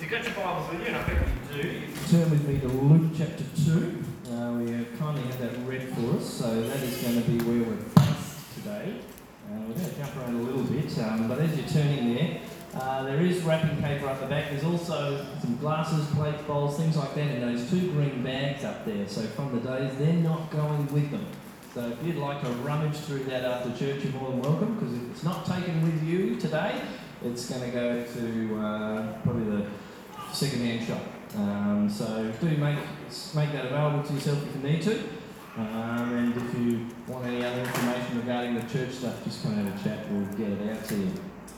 If you've got your Bibles with you, and I hope you do, you can Turn with me to Luke chapter 2. We kindly have that read for us, so that is going to be where we're based today. We're going to jump around a little bit, but as you're turning there is wrapping paper up the back. There's also some glasses, plates, bowls, things like that, and those two green bags up there. So from the days, they're not going with them. So if you'd like to rummage through that after church, you're more than welcome, because if it's not taken with you today, it's going to go to probably the second-hand shop. So do make that available to yourself if you need to. And if you want any other information regarding the church stuff, just come and have a chat. We'll get it out to you.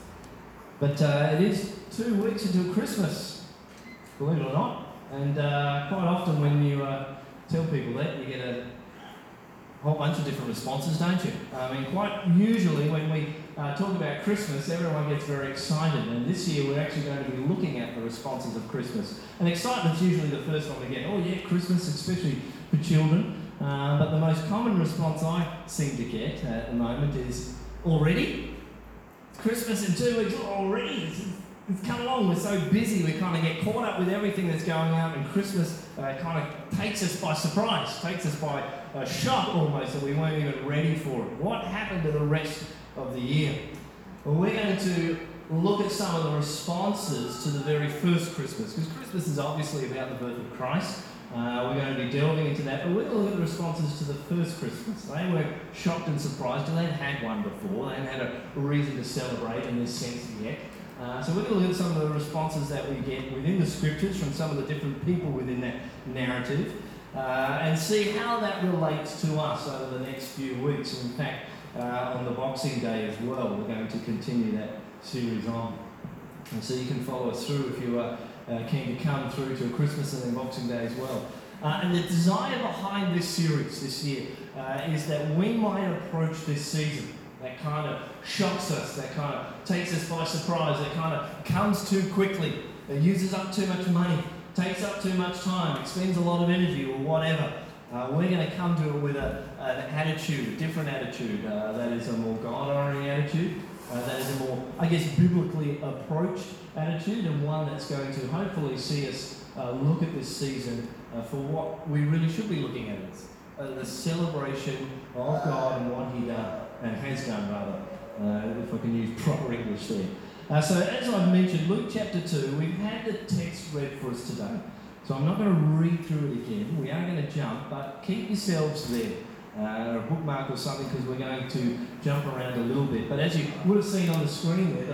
But it is 2 weeks until Christmas, believe it or not. And quite often when you tell people that, you get a whole bunch of different responses, don't you? I mean, quite usually when we talk about Christmas, everyone gets very excited. And this year we're actually going to be looking at the responses of Christmas. And excitement's usually the first one we get. Oh yeah, Christmas, especially for children. But the most common response I seem to get at the moment is, already? Christmas in 2 weeks already? It's come along, we're so busy, we kind of get caught up with everything that's going on, and Christmas kind of takes us by surprise, takes us by shock almost, that we weren't even ready for it. What happened to the rest of the year? Well, we're going to look at some of the responses to the very first Christmas, because Christmas is obviously about the birth of Christ. We're going to be delving into that, but we're going to look at the responses to the first Christmas. They were shocked and surprised, and they'd had one before. They hadn't had a reason to celebrate in this sense yet. So we're going to look at some of the responses that we get within the scriptures from some of the different people within that narrative, and see how that relates to us over the next few weeks. In fact, on the Boxing Day as well, we're going to continue that series on. And so you can follow us through if you are keen to come through to Christmas and then Boxing Day as well. And the desire behind this series this year is that we might approach this season that kind of shocks us, that kind of takes us by surprise, that kind of comes too quickly, that uses up too much money, takes up too much time, expends a lot of energy or whatever. We're going to come to it with an attitude, a different attitude, that is a more God-honouring attitude, that is a more, biblically approached attitude, and one that's going to hopefully see us look at this season for what we really should be looking at, the celebration of God and what He done, and has done rather, if I can use proper English there. So as I've mentioned, Luke chapter 2, we've had the text read for us today. So I'm not going to read through it again. We are going to jump, but keep yourselves there. A bookmark or something, because we're going to jump around a little bit. But as you would have seen on the screen there,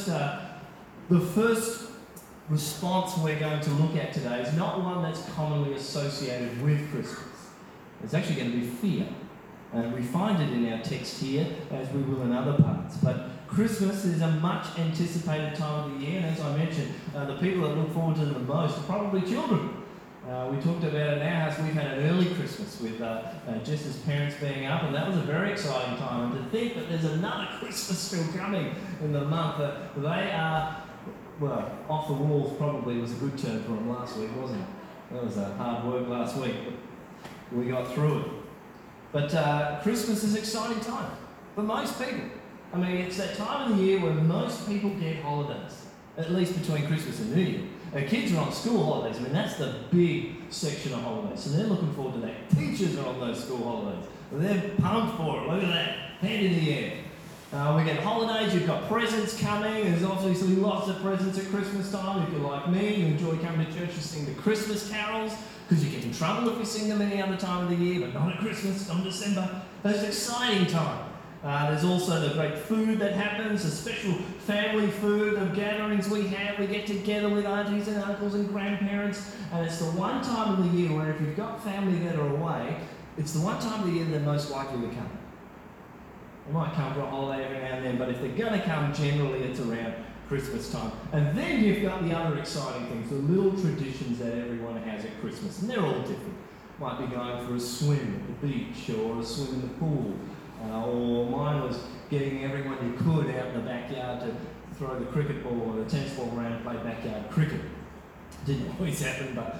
the first response we're going to look at today is not one that's commonly associated with Christmas. It's actually going to be fear. And we find it in our text here, as we will in other parts. But Christmas is a much anticipated time of the year, and as I mentioned, the people that look forward to it the most are probably children. We talked about it in our house. We've had an early Christmas with Jess's parents being up, and that was a very exciting time. And to think that there's another Christmas still coming in the month, that they are, well, off the walls probably was a good term for them last week, wasn't it? That was hard work last week, but we got through it. But Christmas is an exciting time for most people. I mean, it's that time of the year where most people get holidays, at least between Christmas and New Year. Kids are on school holidays. I mean, that's the big section of holidays. So they're looking forward to that. Teachers are on those school holidays. They're pumped for it. Look at that. Hand in the air. We get holidays. You've got presents coming. There's obviously lots of presents at Christmas time. If you're like me, you enjoy coming to church and sing the Christmas carols, because you get in trouble if you sing them any other time of the year, but not at Christmas, not December. That's an exciting time. There's also the great food that happens, the special family food, the gatherings we have. We get together with aunties and uncles and grandparents, and it's the one time of the year where if you've got family that are away, it's the one time of the year they're most likely to come. They might come for a holiday every now and then, but if they're going to come, generally it's around Christmas time. And then you've got the other exciting things, the little traditions that everyone has at Christmas, and they're all different. Might be going for a swim at the beach, or a swim in the pool. Or mine was getting everyone you could out in the backyard to throw the cricket ball or the tennis ball around and play backyard cricket. Didn't always happen, but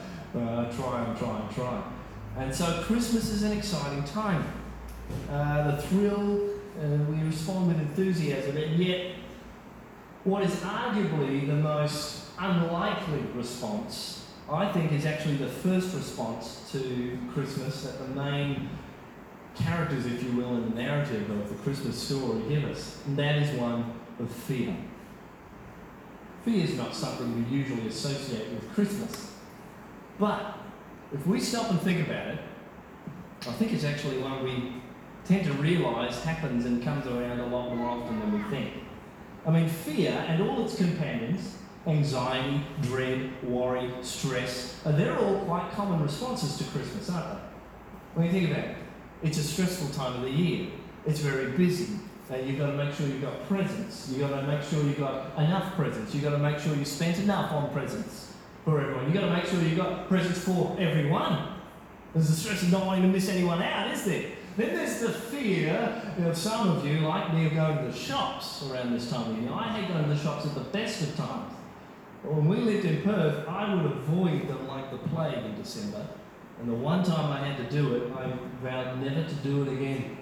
try. And so Christmas is an exciting time. The thrill, we respond with enthusiasm, and yet what is arguably the most unlikely response, I think, is actually the first response to Christmas that the main characters, if you will, in the narrative of the Christmas story give us. And that is one of fear. Fear is not something we usually associate with Christmas. But if we stop and think about it, I think it's actually one we tend to realise happens and comes around a lot more often than we think. I mean, fear and all its companions, anxiety, dread, worry, stress, they're all quite common responses to Christmas, aren't they? When you think about it, it's a stressful time of the year. It's very busy. You've got to make sure you've got presents. You've got to make sure you've got enough presents. You've got to make sure you spent enough on presents for everyone. You've got to make sure you've got presents for everyone. There's the stress of not wanting to miss anyone out, is there? Then there's the fear of some of you, like me, of going to the shops around this time of year. I hate going to the shops at the best of times. When we lived in Perth, I would avoid them like the plague in December. And the one time I had to do it, I vowed never to do it again.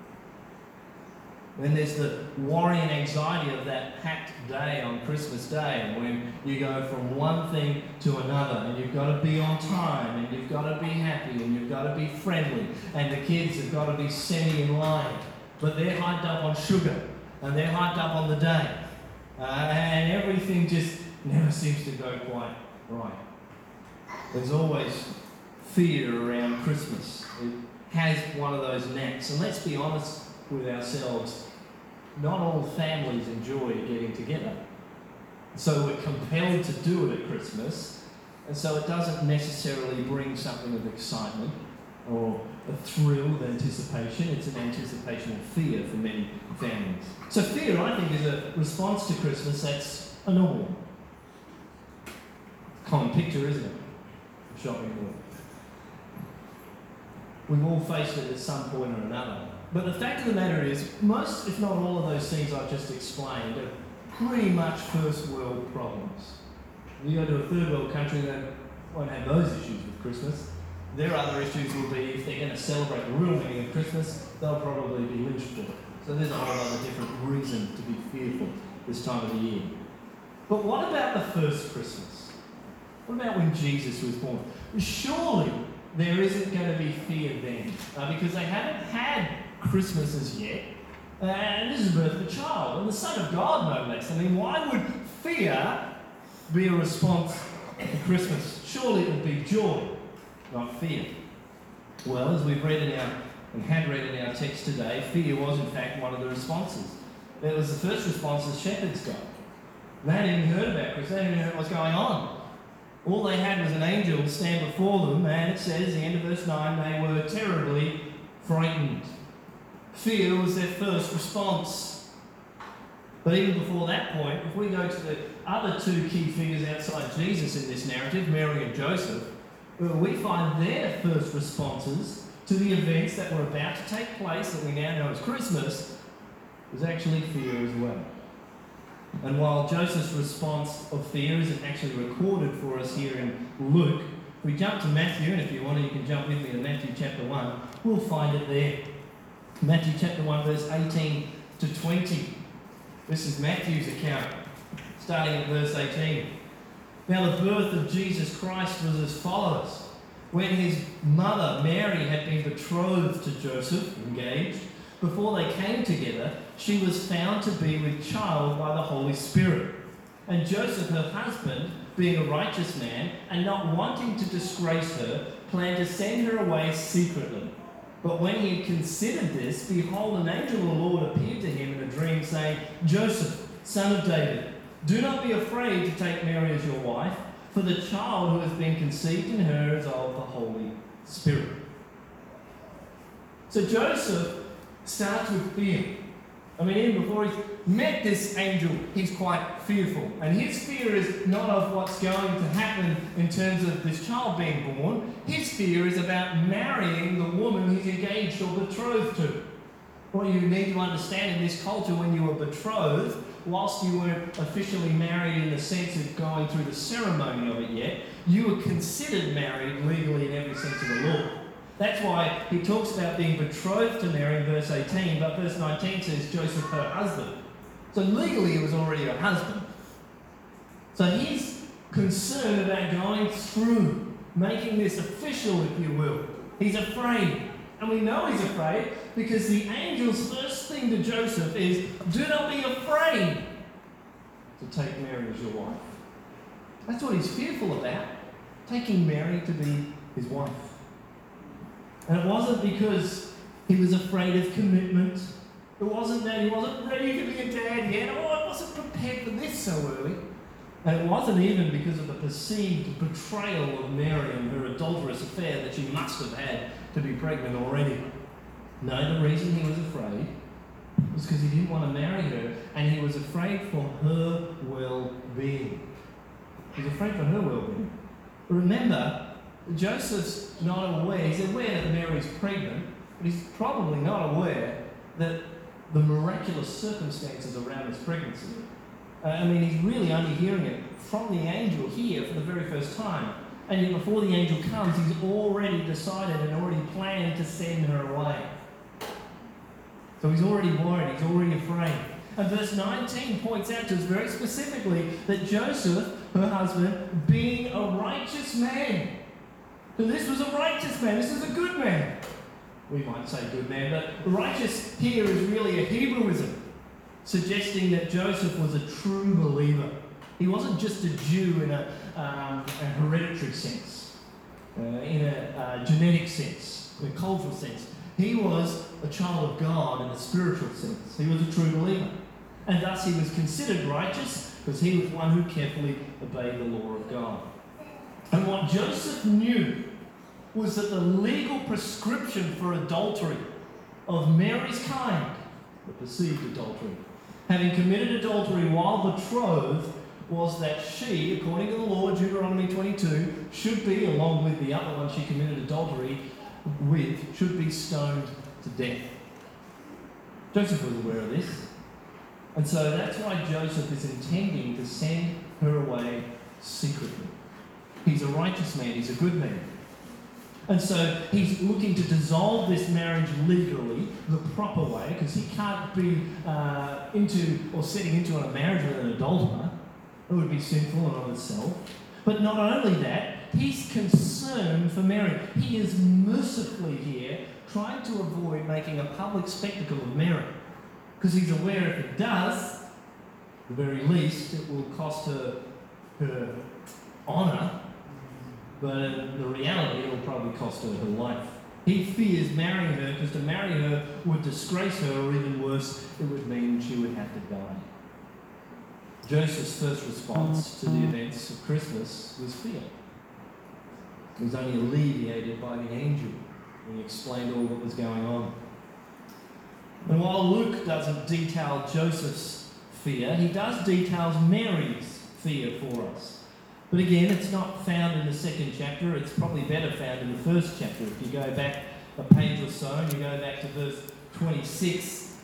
Then there's the worry and anxiety of that packed day on Christmas Day, when you go from one thing to another, and you've got to be on time, and you've got to be happy, and you've got to be friendly, and the kids have got to be semi in line. But they're hyped up on sugar, and they're hyped up on the day. And everything just never seems to go quite right. There's always fear around Christmas. It has one of those knacks. And let's be honest with ourselves, not all families enjoy getting together. So we're compelled to do it at Christmas, and so it doesn't necessarily bring something of excitement or a thrill of anticipation. It's an anticipation of fear for many families. So fear, I think, is a response to Christmas that's a normal one. Common picture, isn't it? Shopping mall. We've all faced it at some point or another. But the fact of the matter is, most, if not all of those things I've just explained are pretty much first world problems. You go to a third world country, they won't have those issues with Christmas. Their other issues will be, if they're going to celebrate the real meaning of Christmas, they'll probably be lynched for it. So there's a whole other different reason to be fearful this time of the year. But what about the first Christmas? What about when Jesus was born? Surely there isn't going to be fear then, because they haven't had Christmas as yet, and this is the birth of a child, and the Son of God, no less. I mean, why would fear be a response to Christmas? Surely it would be joy, not fear. Well, as we've read had read in our text today, fear was in fact one of the responses. It was the first response the shepherds got. They hadn't even heard about Christmas, they hadn't even heard what was going on. All they had was an angel stand before them, and it says, the end of verse 9, they were terribly frightened. Fear was their first response. But even before that point, if we go to the other two key figures outside Jesus in this narrative, Mary and Joseph, we find their first responses to the events that were about to take place, that we now know as Christmas, was actually fear as well. And while Joseph's response of fear isn't actually recorded for us here in Luke, if we jump to Matthew, and if you want to, you can jump with me to Matthew chapter 1, we'll find it there. Matthew chapter 1, verse 18 to 20. This is Matthew's account, starting at verse 18. Now the birth of Jesus Christ was as follows. When his mother, Mary, had been betrothed to Joseph, engaged, before they came together, she was found to be with child by the Holy Spirit. And Joseph, her husband, being a righteous man, and not wanting to disgrace her, planned to send her away secretly. But when he had considered this, behold, an angel of the Lord appeared to him in a dream, saying, Joseph, son of David, do not be afraid to take Mary as your wife, for the child who has been conceived in her is of the Holy Spirit. So Joseph starts with fear. I mean, even before he's met this angel, he's quite fearful. And his fear is not of what's going to happen in terms of this child being born. His fear is about marrying the woman he's engaged or betrothed to. What you need to understand in this culture, when you were betrothed, whilst you weren't officially married in the sense of going through the ceremony of it yet, you were considered married legally in every sense of the law. That's why he talks about being betrothed to Mary in verse 18, but verse 19 says Joseph, her husband. So legally he was already her husband. So his concerned about going through, making this official, if you will. He's afraid. And we know he's afraid because the angel's first thing to Joseph is, do not be afraid to take Mary as your wife. That's what he's fearful about, taking Mary to be his wife. And it wasn't because he was afraid of commitment. It wasn't that he wasn't ready to be a dad yet. Oh, I wasn't prepared for this so early. And it wasn't even because of the perceived betrayal of Mary and her adulterous affair that she must have had to be pregnant already. No, the reason he was afraid was because he didn't want to marry her, and he was afraid for her well-being. He was afraid for her well-being. Remember, Joseph's not aware. He's aware that Mary's pregnant, but he's probably not aware that the miraculous circumstances around his pregnancy. He's really only hearing it from the angel here for the very first time. And yet before the angel comes, he's already decided and already planned to send her away. So he's already worried, he's already afraid. And verse 19 points out to us very specifically that Joseph, her husband, being a righteous man. So this was a righteous man, this was a good man. We might say good man, but righteous here is really a Hebrewism, suggesting that Joseph was a true believer. He wasn't just a Jew in a hereditary sense, in a genetic sense, in a cultural sense. He was a child of God in a spiritual sense. He was a true believer. And thus he was considered righteous because he was one who carefully obeyed the law of God. And what Joseph knew was that the legal prescription for adultery of Mary's kind, the perceived adultery, having committed adultery while betrothed, was that she, according to the law, Deuteronomy 22, should be, along with the other one she committed adultery with, should be stoned to death. Joseph was aware of this. And so that's why Joseph is intending to send her away secretly. He's a righteous man, he's a good man. And so he's looking to dissolve this marriage legally, the proper way, because he can't be setting into a marriage with an adulterer. It would be sinful in of itself. But not only that, he's concerned for Mary. He is mercifully here trying to avoid making a public spectacle of Mary. Because he's aware if it does, at the very least, it will cost her honour. But in the reality, it will probably cost her her life. He fears marrying her because to marry her would disgrace her, or even worse, it would mean she would have to die. Joseph's first response to the events of Christmas was fear. It was only alleviated by the angel when he explained all that was going on. And while Luke doesn't detail Joseph's fear, he does detail Mary's fear for us. But again, it's not found in the second chapter. It's probably better found in the first chapter. If you go back a page or so and you go back to verse 26,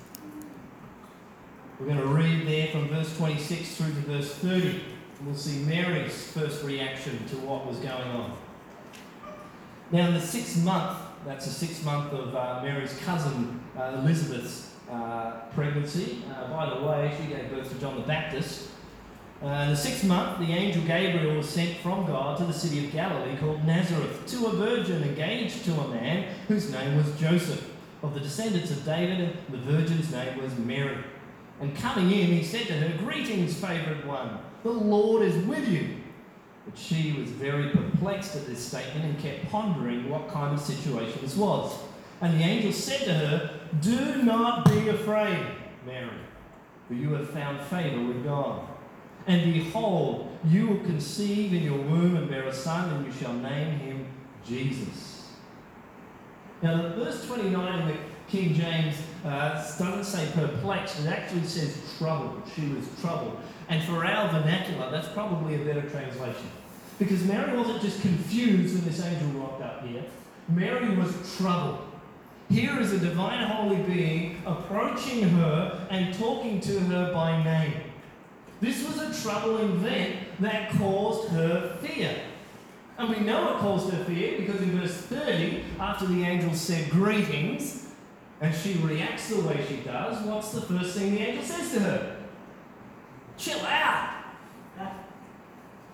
we're going to read there from verse 26 through to verse 30. We'll see Mary's first reaction to what was going on. Now in the 6th month, that's the 6th month of Mary's cousin Elizabeth's pregnancy. By the way, she gave birth to John the Baptist. In the 6th month, the angel Gabriel was sent from God to the city of Galilee called Nazareth to a virgin engaged to a man whose name was Joseph, of the descendants of David, and the virgin's name was Mary. And coming in, he said to her, "Greetings, favoured one, the Lord is with you." But she was very perplexed at this statement and kept pondering what kind of situation this was. And the angel said to her, "Do not be afraid, Mary, for you have found favour with God. And behold, you will conceive in your womb and bear a son, and you shall name him Jesus." Now, verse 29 in the King James doesn't say perplexed, it actually says troubled. She was troubled. And for our vernacular, that's probably a better translation. Because Mary wasn't just confused when this angel rocked up here. Mary was troubled. Here is a divine holy being approaching her and talking to her by name. This was a troubling event that caused her fear. And we know it caused her fear because in verse 30, after the angel said greetings, and she reacts the way she does, what's the first thing the angel says to her? Chill out! Hey,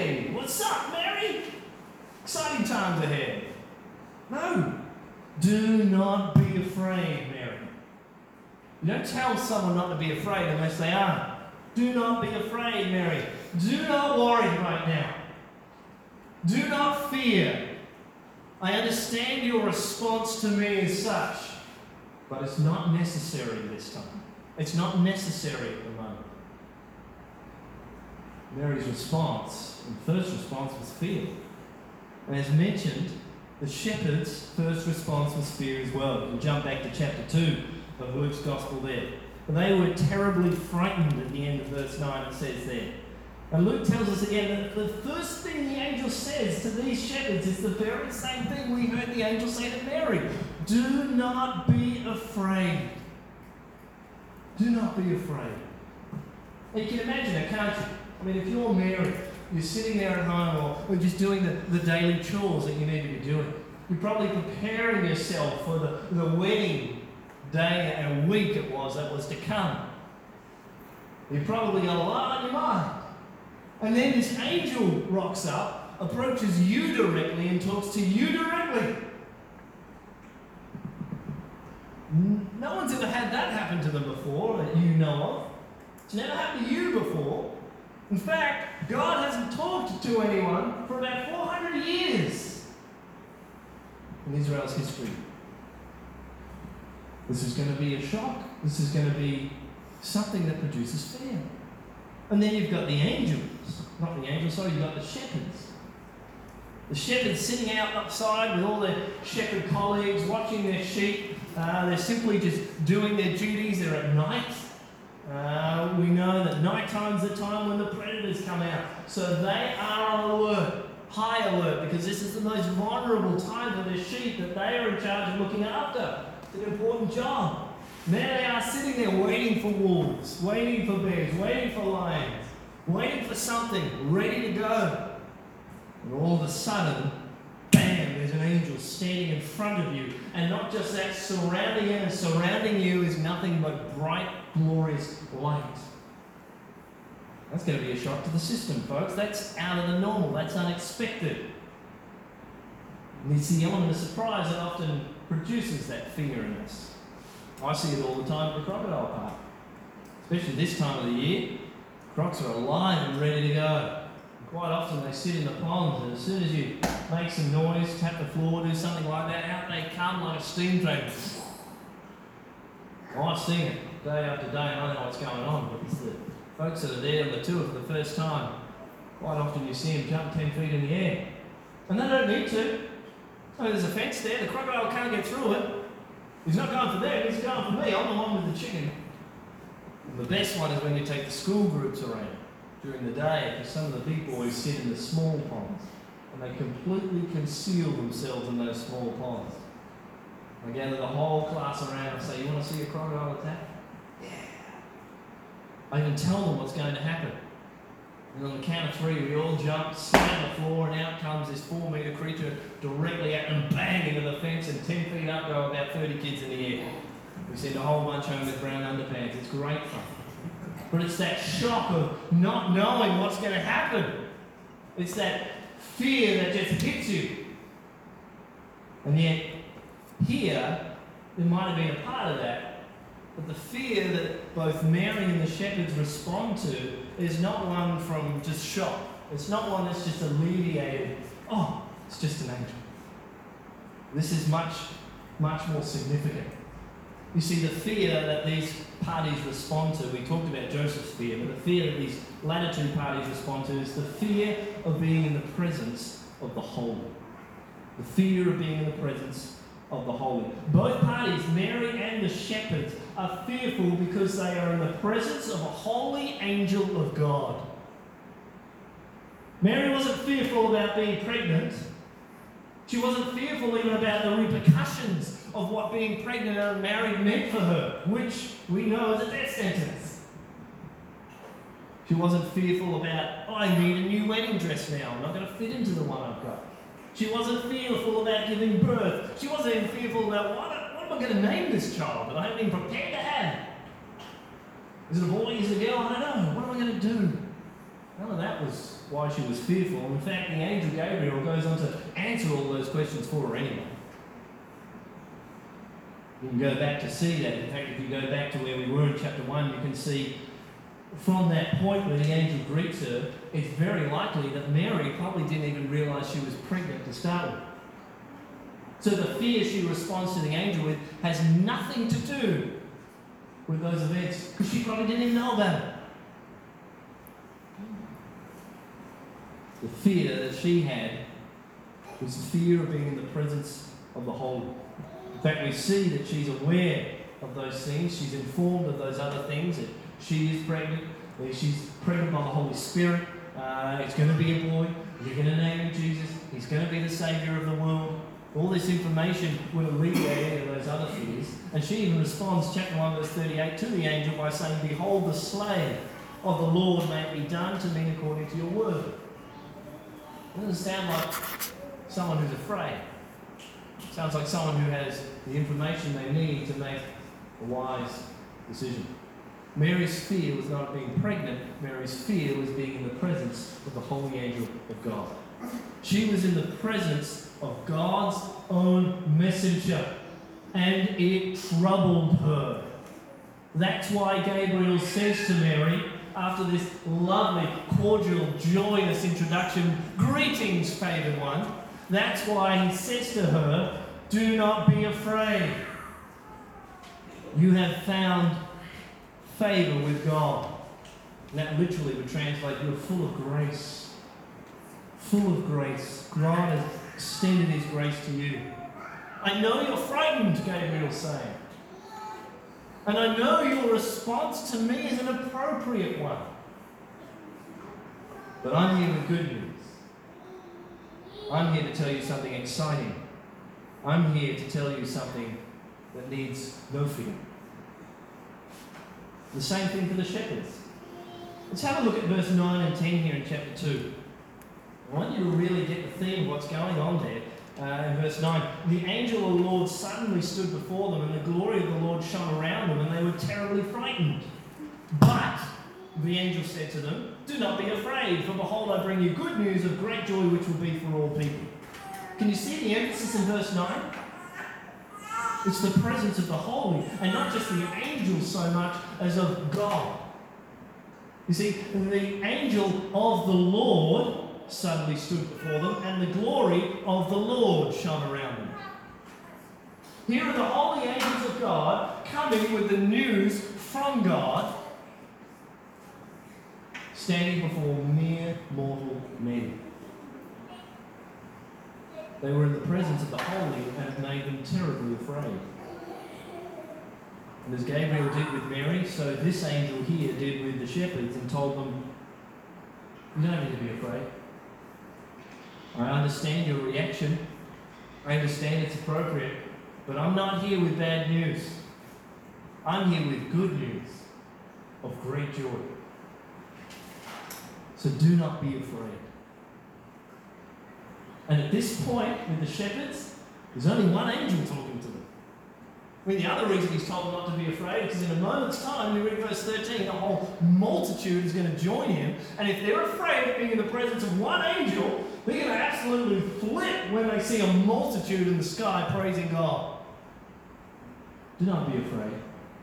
Hey, what's up, Mary? Exciting times ahead. No. Do not be afraid, Mary. You don't tell someone not to be afraid unless they are. Do not be afraid, Mary. Do not worry right now. Do not fear. I understand your response to me as such, but it's not necessary this time. It's not necessary at the moment. Mary's response, and first response, was fear. And as mentioned, the shepherds' first response was fear as well. You can jump back to chapter 2 of Luke's Gospel there. But they were terribly frightened at the end of verse 9, it says there. And Luke tells us again that the first thing the angel says to these shepherds is the very same thing we heard the angel say to Mary. Do not be afraid. Do not be afraid. And you can imagine it, can't you? I mean, if you're Mary, you're sitting there at home or just doing the daily chores that you need to be doing. You're probably preparing yourself for the wedding day and week it was that was to come. You've probably got a lot on your mind. And then this angel rocks up, approaches you directly and talks to you directly. No one's ever had that happen to them before that you know of. It's never happened to you before. In fact, God hasn't talked to anyone for about 400 years in Israel's history. This is going to be a shock. This is going to be something that produces fear. And then you've got the angels. You've got the shepherds. The shepherds sitting outside with all their shepherd colleagues, watching their sheep. They're simply just doing their duties. They're at night. We know that night time's the time when the predators come out. So they are on alert, high alert, because this is the most vulnerable time for their sheep that they are in charge of looking after. It's an important job. There they are sitting there waiting for wolves, waiting for bears, waiting for lions, waiting for something, ready to go. And all of a sudden, bam, there's an angel standing in front of you. And not just that, surrounding you is nothing but bright, glorious light. That's going to be a shock to the system, folks. That's out of the normal. That's unexpected. And it's the element of surprise that often produces that fear in us. I see it all the time at the crocodile park. Especially this time of the year, crocs are alive and ready to go. And quite often they sit in the ponds, and as soon as you make some noise, tap the floor, do something like that, out they come like a steam train. I've seen it day after day, and I know what's going on, but it's the folks that are there on the tour for the first time. Quite often you see them jump 10 feet in the air. And they don't need to. I mean, there's a fence there, the crocodile can't get through it. He's not going for them, he's going for me. I'm the one with the chicken. And the best one is when you take the school groups around during the day, because some of the big boys sit in the small ponds and they completely conceal themselves in those small ponds. I gather the whole class around and say, you want to see a crocodile attack? Yeah. I even tell them what's going to happen. And on the count of 3, we all jump, slam the floor, and out comes this 4-metre creature directly at them, bang into the fence, and 10 feet up go about 30 kids in the air. We send a whole bunch home with brown underpants. It's great fun. But it's that shock of not knowing what's going to happen. It's that fear that just hits you. And yet, here, there might have been a part of that. But the fear that both Mary and the shepherds respond to is not one from just shock. It's not one that's just alleviated. Oh, it's just an angel. This is much, much more significant. You see, the fear that these parties respond to, we talked about Joseph's fear, but the fear that these latter two parties respond to is the fear of being in the presence of the holy. The fear of being in the presence of the holy. Both parties, Mary and the shepherds, are fearful because they are in the presence of a holy angel of God. Mary wasn't fearful about being pregnant. She wasn't fearful even about the repercussions of what being pregnant and married meant for her, which we know is a death sentence. She wasn't fearful about, I need a new wedding dress now, I'm not going to fit into the one I've got. She wasn't fearful about giving birth. She wasn't even fearful about what am I going to name this child that I haven't been prepared to have. Is it a boy? Is it a girl? I don't know. What am I going to do? None of that was why she was fearful. In fact, the angel Gabriel goes on to answer all those questions for her anyway. You can go back to see that. In fact, if you go back to where we were in chapter 1, you can see from that point where the angel greets her, it's very likely that Mary probably didn't even realise she was pregnant to start with. So the fear she responds to the angel with has nothing to do with those events, because she probably didn't even know about it. The fear that she had was the fear of being in the presence of the Holy. In fact, we see that she's aware of those things. She's informed of those other things, that she is pregnant, that she's pregnant by the Holy Spirit. It's going to be a boy. You're going to name him Jesus. He's going to be the Saviour of the world. All this information will alleviate any of those other fears. And she even responds, chapter 1, verse 38, to the angel by saying, "Behold, the slave of the Lord, may it be done to me according to your word." It doesn't sound like someone who's afraid. It sounds like someone who has the information they need to make a wise decision. Mary's fear was not being pregnant. Mary's fear was being in the presence of the holy angel of God. She was in the presence of God's own messenger, and it troubled her. That's why Gabriel says to Mary, after this lovely, cordial, joyous introduction, "Greetings, favoured one," that's why he says to her, "Do not be afraid. You have found favour with God." And that literally would translate, "You're full of grace." Full of grace. God has extended his grace to you. "I know you're frightened," Gabriel's saying. "And I know your response to me is an appropriate one. But I'm here with good news. I'm here to tell you something exciting. I'm here to tell you something that needs no fear." The same thing for the shepherds. Let's have a look at verse 9 and 10 here in chapter 2. I want you to really get the theme of what's going on there. In verse 9, "The angel of the Lord suddenly stood before them, and the glory of the Lord shone around them, and they were terribly frightened. But the angel said to them, 'Do not be afraid, for behold, I bring you good news of great joy, which will be for all people.'" Can you see the emphasis in verse 9? It's the presence of the holy, and not just the angels so much as of God. You see, the angel of the Lord suddenly stood before them, and the glory of the Lord shone around them. Here are the holy angels of God coming with the news from God, standing before mere mortal men. They were in the presence of the holy, and it made them terribly afraid. And as Gabriel did with Mary, so this angel here did with the shepherds, and told them, "You don't need to be afraid. I understand your reaction. I understand it's appropriate, but I'm not here with bad news. I'm here with good news of great joy. So do not be afraid." And at this point, with the shepherds, there's only one angel talking to them. I mean, the other reason he's told them not to be afraid is because in a moment's time, we read verse 13, the whole multitude is going to join him. And if they're afraid of being in the presence of one angel, they're going to absolutely flip when they see a multitude in the sky praising God. Do not be afraid.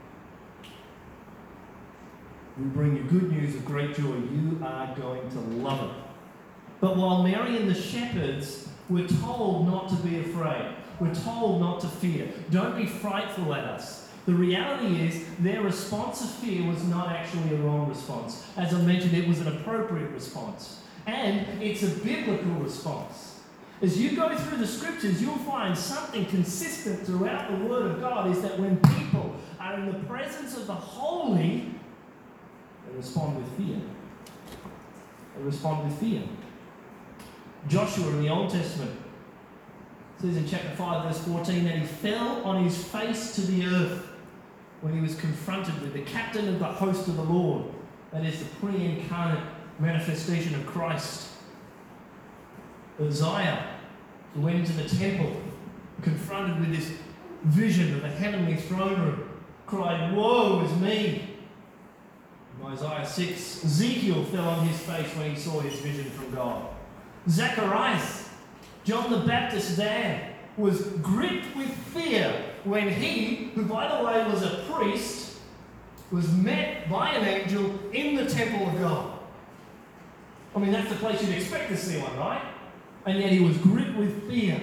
We bring you good news of great joy. You are going to love it. But while Mary and the shepherds were told not to be afraid, we're told not to fear, don't be frightful at us, the reality is their response of fear was not actually a wrong response. As I mentioned, it was an appropriate response. And it's a biblical response. As you go through the scriptures, you'll find something consistent throughout the Word of God is that when people are in the presence of the holy, they respond with fear. They respond with fear. Joshua in the Old Testament says in chapter 5, verse 14, that he fell on his face to the earth when he was confronted with the captain of the host of the Lord. That is the pre-incarnate manifestation of Christ. Uzziah, who went into the temple, confronted with this vision of the heavenly throne room, cried, "Woe is me! Isaiah 6, Ezekiel fell on his face when he saw his vision from God. Zacharias, John the Baptist's dad, was gripped with fear when he, who by the way was a priest, was met by an angel in the temple of God. I mean, that's the place you'd expect to see one, right? And yet he was gripped with fear.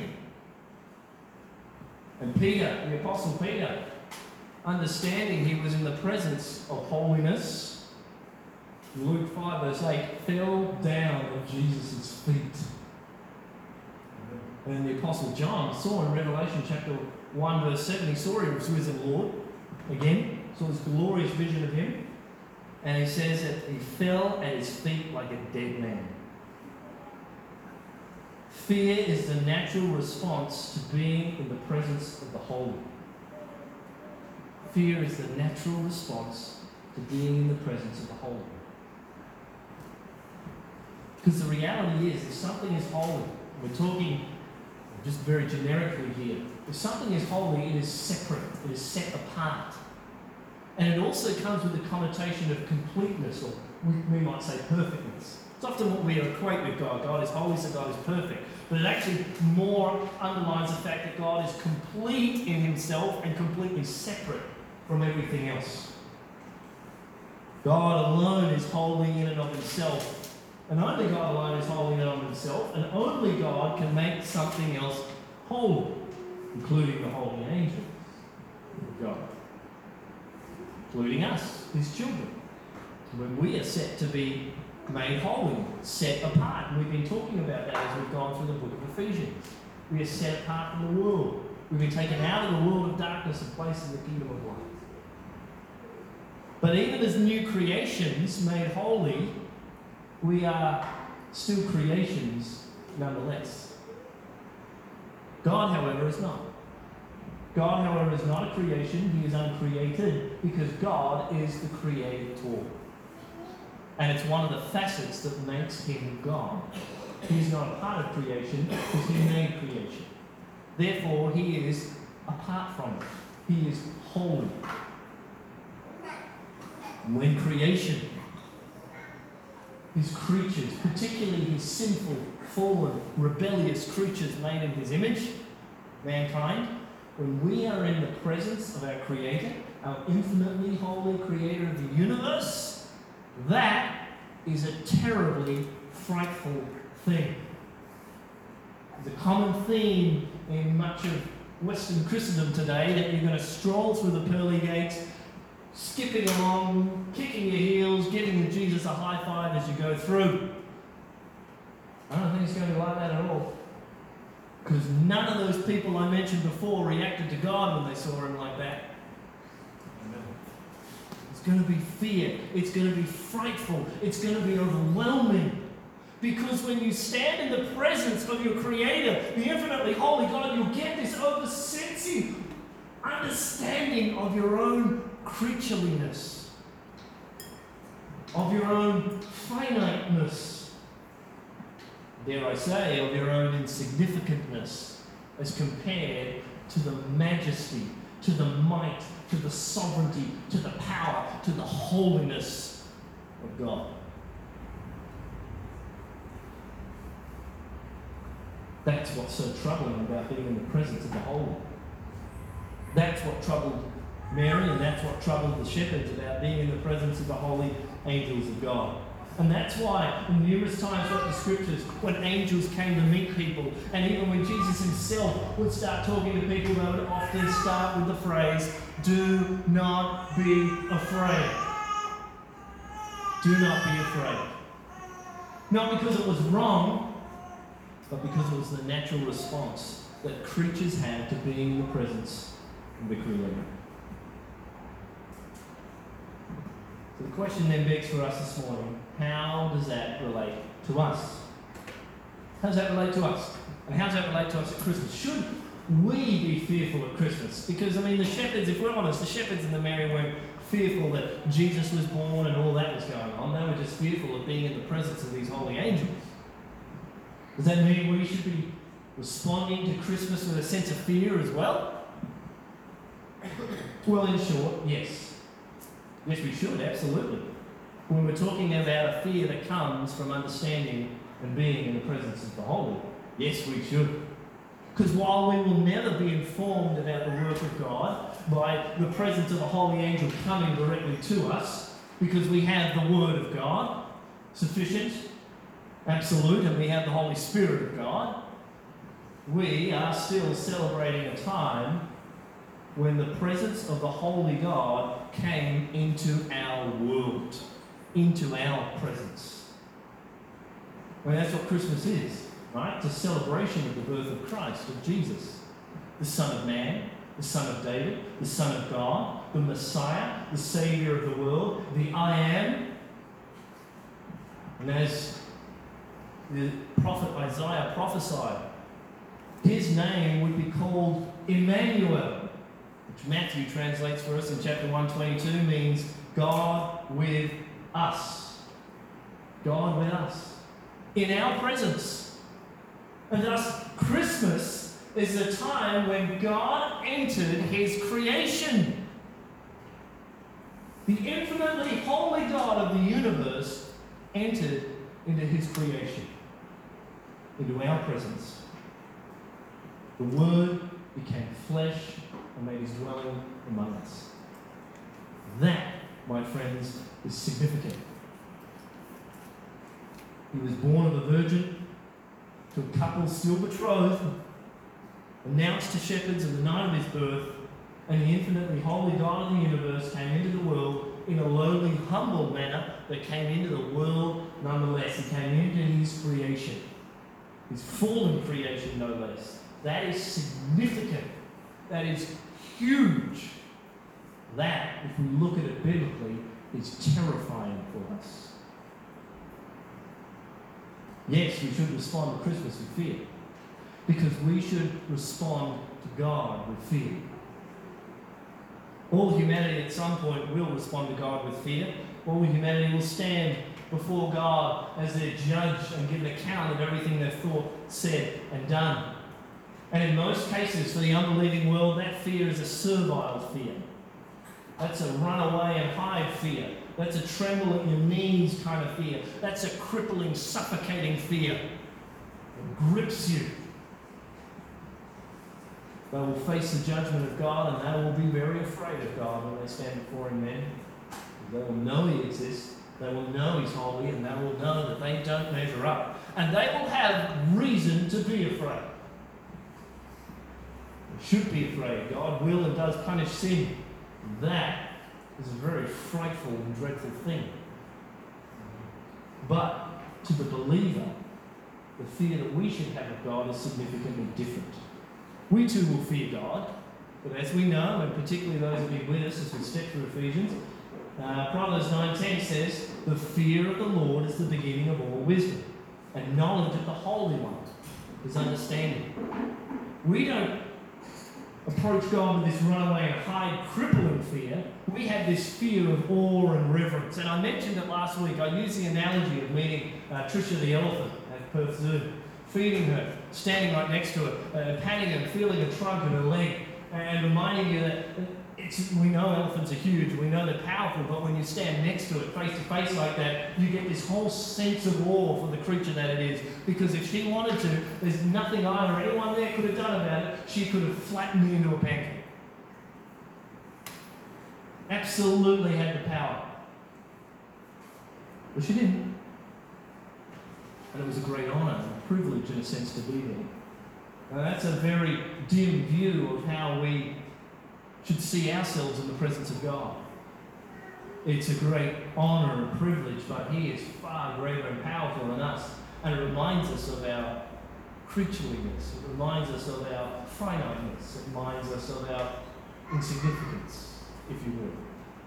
And Peter, the Apostle Peter, understanding he was in the presence of holiness, Luke 5 verse 8, fell down at Jesus' feet. And the Apostle John saw in Revelation chapter 1 verse 7, he saw his risen Lord, again, saw this glorious vision of him, and he says that he fell at his feet like a dead man. Fear is the natural response to being in the presence of the holy. Fear is the natural response to being in the presence of the holy. Because the reality is, if something is holy, we're talking just very generically here, if something is holy, it is separate, it is set apart. And it also comes with the connotation of completeness, or we might say perfectness. It's often what we equate with God. God is holy, so God is perfect. But it actually more underlines the fact that God is complete in himself and completely separate from everything else. God alone is holy in and of himself. And only God alone is holy in and of himself. And only God can make something else holy, including the holy angels of God, including us, his children. When we are set to be made holy, set apart. And we've been talking about that as we've gone through the book of Ephesians. We are set apart from the world. We've been taken out of the world of darkness and placed in the kingdom of light. But even as new creations made holy, we are still creations nonetheless. God, however, is not. God, however, is not a creation. He is uncreated because God is the creator. And it's one of the facets that makes him God. He is not a part of creation because he made creation. Therefore, he is apart from it. He is holy. When creation, his creatures, particularly his sinful, fallen, rebellious creatures made in his image, mankind, when we are in the presence of our Creator, our infinitely holy Creator of the universe, that is a terribly frightful thing. The common theme in much of Western Christendom today that you're going to stroll through the pearly gates, skipping along, kicking your heels, giving Jesus a high five as you go through. I don't think it's going to be like that at all. Because none of those people I mentioned before reacted to God when they saw him like that. It's going to be fear. It's going to be frightful. It's going to be overwhelming. Because when you stand in the presence of your Creator, the infinitely holy God, you'll get this oversensing understanding of your own creatureliness, of your own finiteness, dare I say, of your own insignificantness as compared to the majesty, to the might, to the sovereignty, to the power, to the holiness of God. That's what's so troubling about being in the presence of the Holy. That's what troubled Mary, and that's what troubled the shepherds about being in the presence of the holy angels of God. And that's why numerous times throughout the scriptures, when angels came to meet people, and even when Jesus himself would start talking to people, they would often start with the phrase, "Do not be afraid." Do not be afraid. Not because it was wrong, but because it was the natural response that creatures have to being in the presence of the Creator. So the question then begs for us this morning, how does that relate to us? How does that relate to us? And how does that relate to us at Christmas? Should we be fearful at Christmas? Because, the shepherds, if we're honest, the shepherds and the Mary weren't fearful that Jesus was born and all that was going on. They were just fearful of being in the presence of these holy angels. Does that mean we should be responding to Christmas with a sense of fear as well? Well, in short, yes. Yes, we should, absolutely. when we're talking about a fear that comes from understanding and being in the presence of the Holy? Yes, we should. Because while we will never be informed about the work of God by the presence of a holy angel coming directly to us, because we have the Word of God, sufficient, absolute, and we have the Holy Spirit of God, we are still celebrating a time when the presence of the Holy God came into our world, into our presence. Well, that's what Christmas is, right? It's a celebration of the birth of Christ, of Jesus, the Son of Man, the Son of David, the Son of God, the Messiah, the Saviour of the world, the I Am. And as the prophet Isaiah prophesied, his name would be called Emmanuel, which Matthew translates for us in chapter 122, means God with us. God with us. In our presence. And thus, Christmas is the time when God entered his creation. The infinitely holy God of the universe entered into his creation, into our presence. The Word became flesh and made his dwelling among us. That, my friends, is significant. He was born of a virgin to a couple still betrothed, announced to shepherds in the night of his birth, and the infinitely holy God of the universe came into the world in a lowly, humble manner, but came into the world nonetheless. He came into his creation, his fallen creation no less. That is significant. That is huge. That, if we look at it biblically, is terrifying for us. Yes, we should respond to Christmas with fear, because we should respond to God with fear. All humanity at some point will respond to God with fear. All humanity will stand before God as their judge and give an account of everything they've thought, said, and done. And in most cases, for the unbelieving world, that fear is a servile fear. That's a run away and hide fear. That's a tremble at your knees kind of fear. That's a crippling, suffocating fear. It grips you. They will face the judgment of God, and they will be very afraid of God when they stand before him then. They will know he exists. They will know he's holy, and they will know that they don't measure up. And they will have reason to be afraid. Should be afraid. God will and does punish sin. That is a very frightful and dreadful thing. But to the believer, the fear that we should have of God is significantly different. We too will fear God, but as we know, and particularly those who have been with us as we step through Ephesians, Proverbs 9:10 says, "The fear of the Lord is the beginning of all wisdom, and knowledge of the Holy One is understanding." We don't approach God with this runaway and hide, crippling fear. We have this fear of awe and reverence. And I mentioned it last week. I used the analogy of meeting Tricia the elephant at Perth Zoo, feeding her, standing right next to her, patting her, feeling her trunk and her leg, and reminding you that we know elephants are huge, we know they're powerful, but when you stand next to it, face to face like that, you get this whole sense of awe for the creature that it is. Because if she wanted to, there's nothing I or anyone there could have done about it. She could have flattened me into a pancake. Absolutely had the power. But she didn't. And it was a great honour and a privilege in a sense to be there. Now that's a very dim view of how we should see ourselves in the presence of God. It's a great honour and privilege, but he is far greater and powerful than us. And it reminds us of our creatureliness. It reminds us of our finiteness. It reminds us of our insignificance, if you will.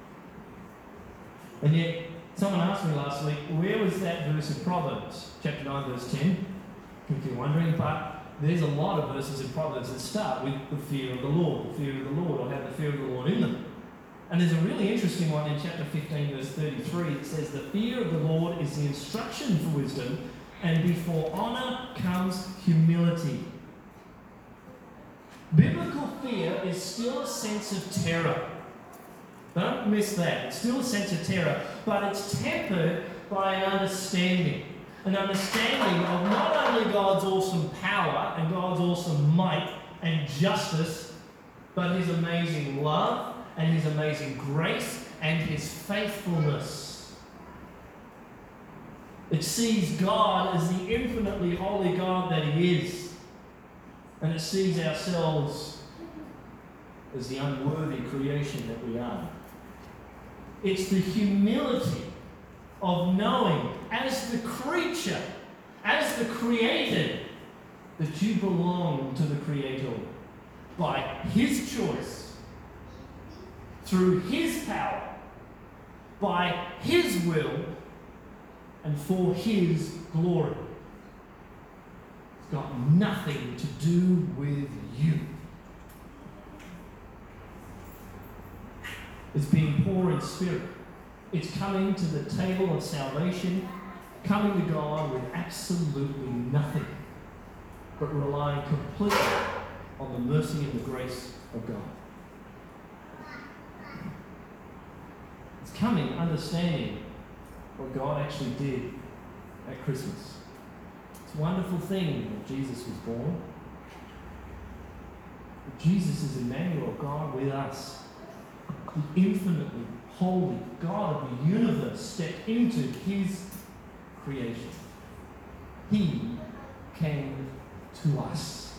And yet, someone asked me last week, where was that verse in Proverbs? Chapter 9, verse 10. If you're wondering, but there's a lot of verses in Proverbs that start with the fear of the Lord, or have the fear of the Lord in them. And there's a really interesting one in chapter 15, verse 33. It says, "The fear of the Lord is the instruction for wisdom, and before honour comes humility." Biblical fear is still a sense of terror. Don't miss that. It's still a sense of terror, but it's tempered by an understanding. An understanding of not only God's awesome power and God's awesome might and justice, but His amazing love and His amazing grace and His faithfulness. It sees God as the infinitely holy God that He is. And it sees ourselves as the unworthy creation that we are. It's the humility of knowing as the creature, as the created, that you belong to the Creator by His choice, through His power, by His will, and for His glory. It's got nothing to do with you. It's being poor in spirit. It's coming to the table of salvation, coming to God with absolutely nothing, but relying completely on the mercy and the grace of God. It's coming understanding what God actually did at Christmas. It's a wonderful thing that Jesus was born. Jesus is Emmanuel, God with us. The infinitely holy God of the universe stepped into His creation. He came to us.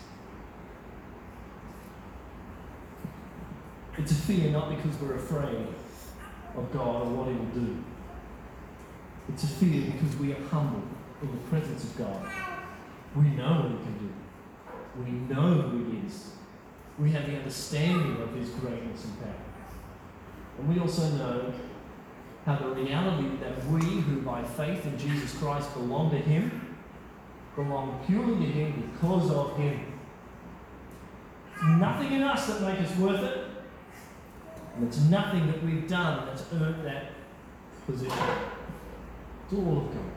It's a fear not because we're afraid of God or what He will do. It's a fear because we are humble in the presence of God. We know what He can do. We know who He is. We have the understanding of His greatness and power. And we also know how the reality that we who by faith in Jesus Christ belong to Him, belong purely to Him because of Him. There's nothing in us that makes us worth it. And it's nothing that we've done that's earned that position. It's all of God.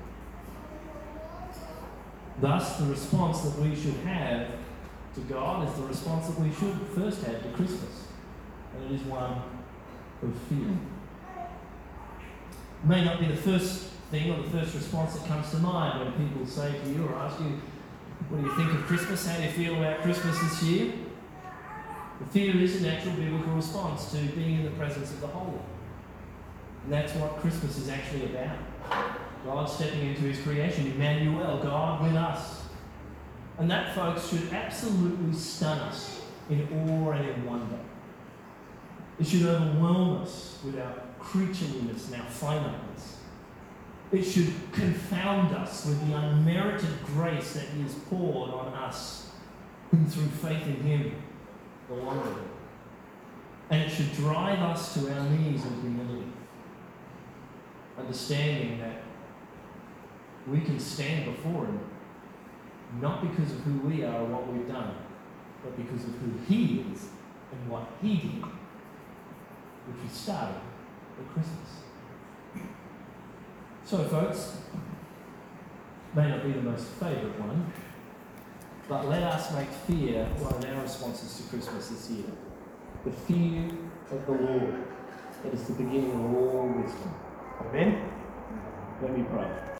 Thus, the response that we should have to God is the response that we should first have to Christmas. And it is one of fear. It may not be the first thing or the first response that comes to mind when people say to you or ask you, what do you think of Christmas? How do you feel about Christmas this year? The fear is a natural biblical response to being in the presence of the Holy. And that's what Christmas is actually about. God stepping into His creation, Emmanuel, God with us. And that, folks, should absolutely stun us in awe and in wonder. It should overwhelm us with our creatureliness and our finiteness. It should confound us with the unmerited grace that He has poured on us, who through faith in Him belong to Him. And it should drive us to our knees in humility, understanding that we can stand before Him not because of who we are or what we've done, but because of who He is and what He did, which we started at Christmas. So, folks, may not be the most favourite one, but let us make fear one of our responses to Christmas this year. The fear of the Lord. That is the beginning of all wisdom. Amen? Let me pray.